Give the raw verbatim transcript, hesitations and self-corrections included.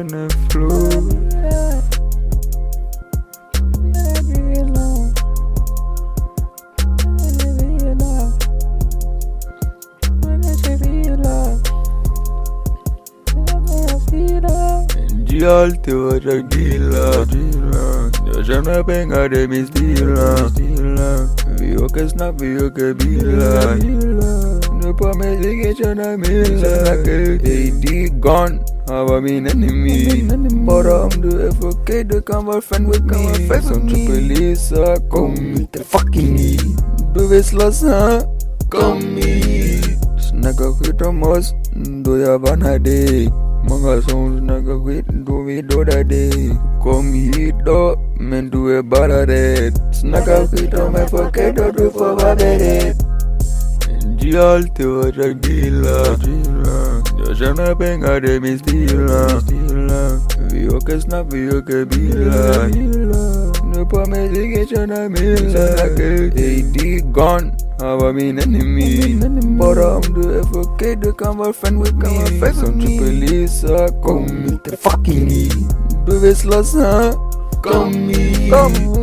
on the floor. Dial te va tranquila, yo ya no venga de mis pilas. Vio que snap, vio que vila. No pa me sigue yo na mila. Hey, D gone, how I mean enemy. But I'm the F O K, the come friend with me. Some police are come the fucking me. Du vis los ha, come me. Snacka hit mos, do ya banade. Mga songs naga quit do we do that day. Come hit do men do a barade. Snaga quit on my pocket do for babere. Dial te va tranquila. Yo ya no venga de mis pilas. Vio que snap, vio que vila. No pa me sigue yo na mila. Hey, D gone. How I mean enemy. But I'm the F O K, the come friend with me. Some police are come the fucking me. Do this loss, huh? Come me. Come